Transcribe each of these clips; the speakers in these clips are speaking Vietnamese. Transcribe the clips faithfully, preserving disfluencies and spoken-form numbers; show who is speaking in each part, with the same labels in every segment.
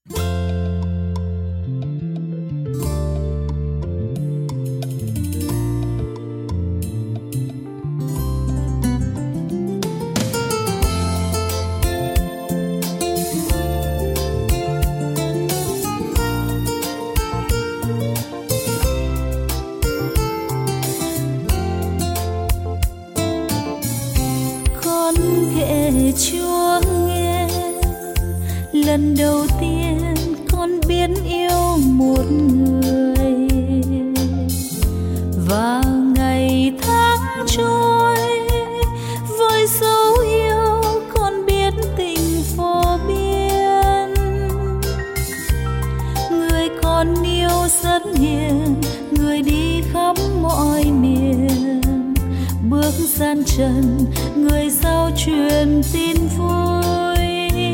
Speaker 1: Chúa nghe lần đầu tiên con biết yêu một người, và ngày tháng trôi với dấu yêu con biết tình vô biên. Người con yêu rất hiền, người đi khắp mọi miền, bước gian trần người giao truyền tin vui.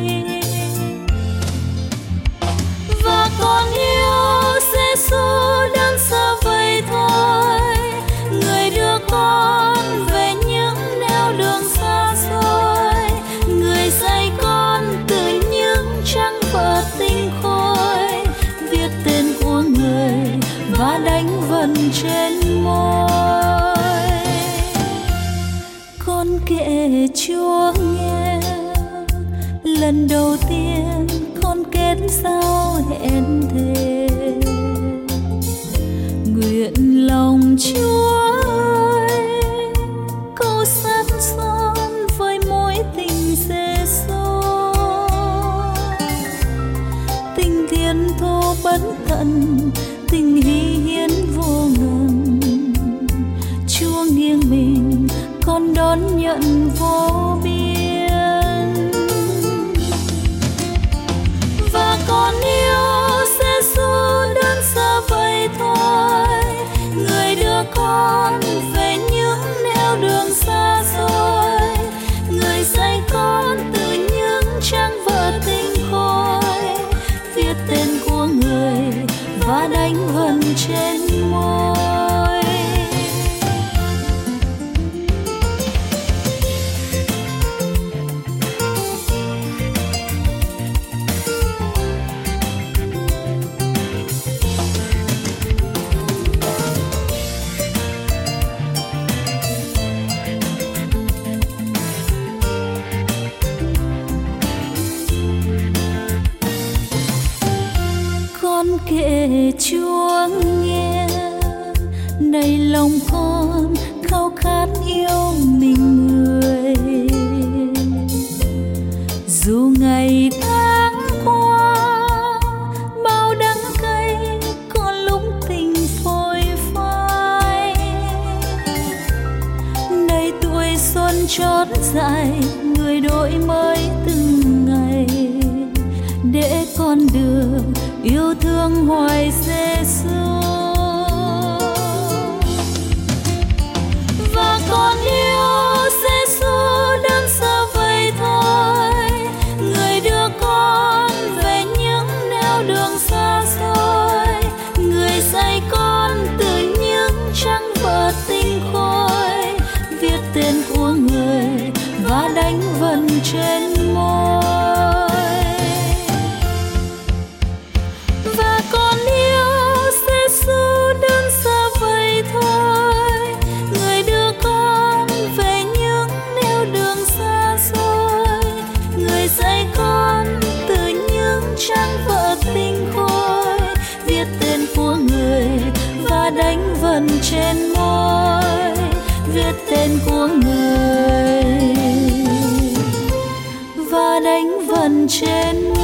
Speaker 1: Và con yêu Giêsu đơn sơ vậy thôi, người đưa con về những nẻo đường xa xôi, người dạy con từ những trang vở tinh khôi, viết tên của người và đánh vần trên môi. Con kể Chúa nghe lần đầu tiên con kết giao hẹn thề, nguyện lòng Chúa ơi câu sắt son với mối tình Giêsu, tình thiên thu bất tận, tình hy hiến vô ngần. Chúa nghiêng mình con đón nhận vô biên, và con yêu Giêsu đơn sơ vậy thôi, người đưa con về những nẻo đường xa xôi, người dạy con từ những trang vở tinh khôi, viết tên của người và đánh vần trên môi. Kể Chúa nghe này lòng con khao khát yêu mình người, dù ngày tháng qua bao đắng cay có lúc tình phôi phai, nay tuổi xuân chót dại người đổi mới từng ngày, để con được yêu thương hoài Giêsu. Và con yêu Giêsu đơn sơ vậy thôi, người đưa con về những nẻo đường xa xôi, người dạy con từ những trang vở tinh khôi, viết tên của người và đánh vần trên môi. Đánh vần trên môi, viết tên của người và đánh vần trên môi.